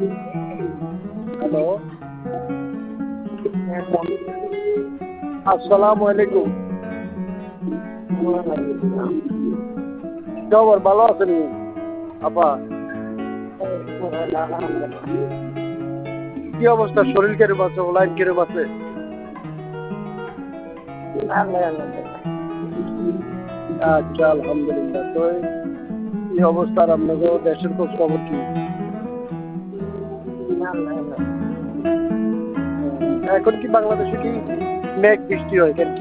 Hello, আসসালামু আলাইকুম। কি খবর, ভালো আছেন আপা? কি অবস্থা, শরীর কিরকম আছে, লাইন কিরকম আছে? আচ্ছা, আলহামদুলিল্লাহ। তো কি অবস্থা, আর আপনাদের দেশের খোঁজ খবর কি? এখন কি বাংলাদেশে কি মেঘ বৃষ্টি হয় কেন?